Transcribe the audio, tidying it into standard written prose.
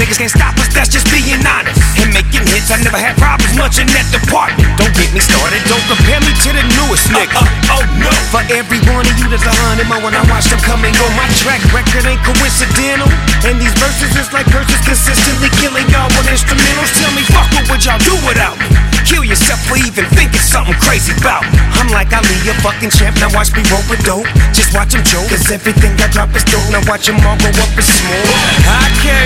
niggas can't stop us, that's just being honest. And making hits, I never had problems much in that department. Don't get me started, don't compare me to the newest nigga. Oh no. For every one of you there's 100 more when I watch them come and go. My track record ain't coincidental, and these verses is like curses consistently killing y'all with instrumentals. Tell me, fuck, what would y'all do without me? Kill yourself for even thinking something crazy about me. I'm like Ali, a fucking champ, now watch me roll with dope. Just watch him choke, cause everything I drop is dope. Now watch him all go up in smoke. I can't